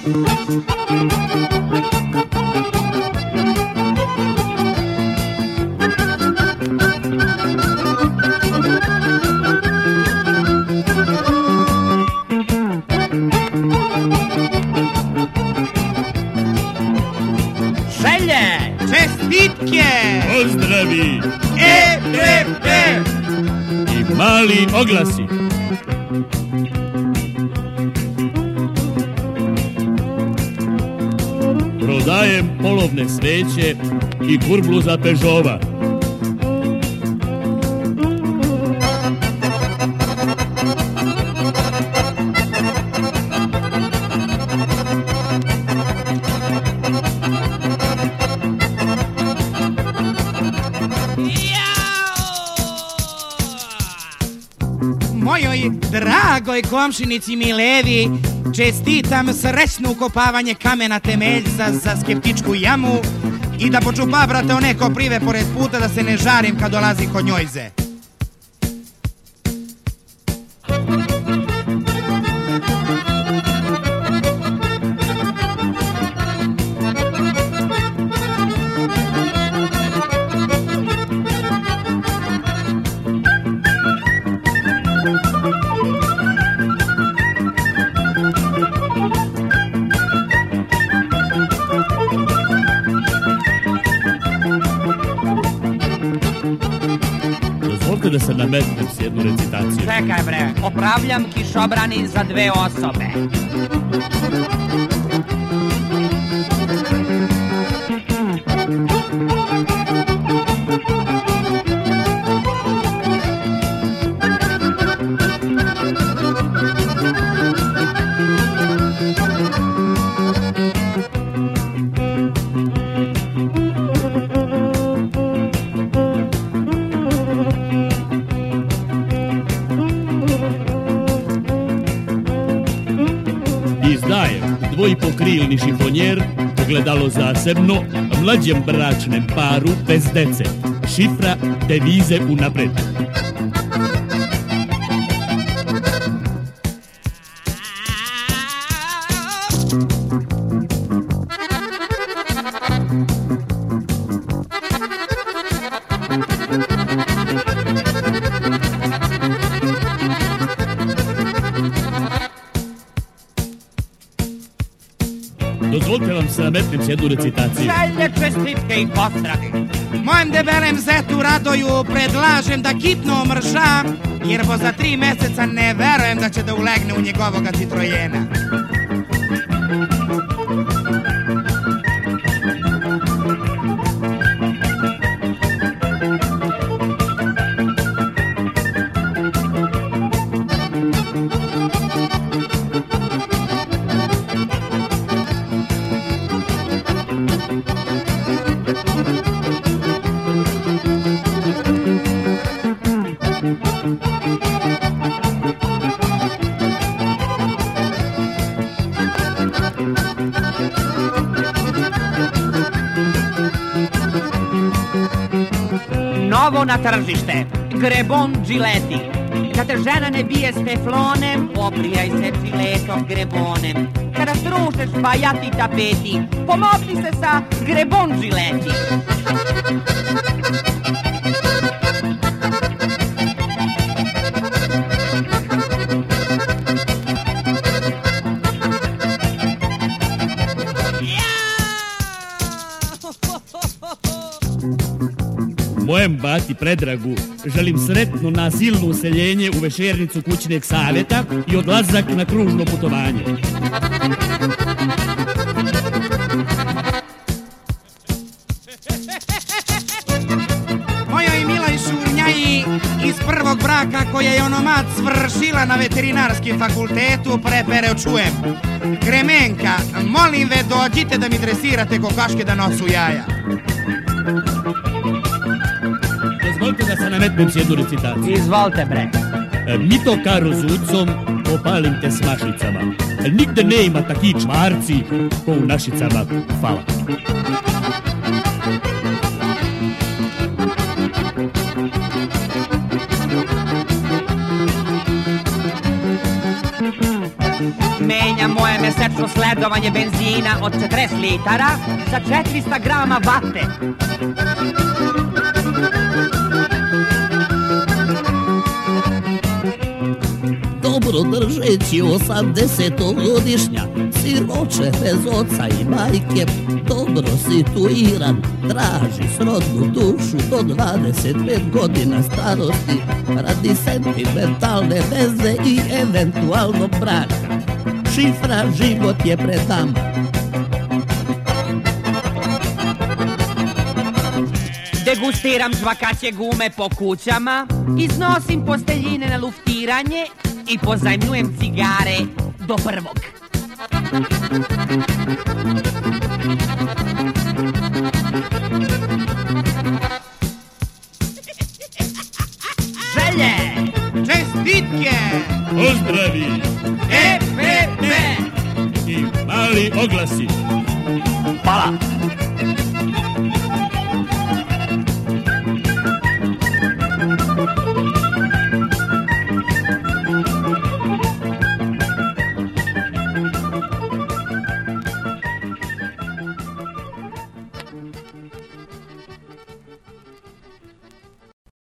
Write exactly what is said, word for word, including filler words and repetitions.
Pozdravi E P P i mali oglasi. Prodajem polovne sveće i kurblu za Pežova. Mojoj dragoj komšinici Milevi čestitam srećno ukopavanje kamena temeljca za skeptičku jamu i da počupa, brate, one koprive pored puta da se ne žarim kad dolazi kod njojze. Dozvolite da se nametnem s jednu recitaciju. Čekaj bre, opravljam kišobrani za dve osobe. Izdajem dvojipokrilni šifonjer, ogledalo zasebno, mlađem bračnem paru bez dece. Šifra devize unapred. Dozvolite vam se nametnem s jednu recitaciju. Želje, čestitke i pozdravi. Mojem debelem zetu Radoju predlažem da kitno omrša, jer bo za tri meseca ne verujem da će da ulegne u njegovoga Citrojena. Novo na tržište, Grebon Gileti. Da te žena ne bije s teflonem, obrijaj se Giletom Grebonem. Kada strušeš bajati tapeti, pomogni se sa Grebon Gileti. Mojem bati Predragu želim sretno nasilno useljenje u večernicu kućnog savjeta i odlazak na kružno putovanje. Mojoj miloj Šurnjaji iz prvog braka koja je onomad svršila na veterinarskim fakultetu prepere čujem. Kremenka, molim ve dođite da mi dresirate kokaške da nosu jaja. Dozvolite da se nametnem s jednu recitaciju. Izvolite bre. Mi to karo zucom, opalim te s mašicama. Nigde ne ima taki čmarci ko u našicama. Hvala. Menja moje mesečno sledovanje benzina od četrdeset litara za četiristo grama vate. Dobro držeći osamdesetogodišnja, siroče bez oca i majke, dobro situiran, traži srodnu dušu do dvadeset pet godina starosti radi sentimentalne veze i eventualno braka. Šifra život je pred nama. Degustiram žvakaće gume po kućama, iznosim posteljine na luftiranje i pozajmljujem cigare do prvog. Želje! Čestitke! Pozdravi! E P P! I mali oglasi. Hvala!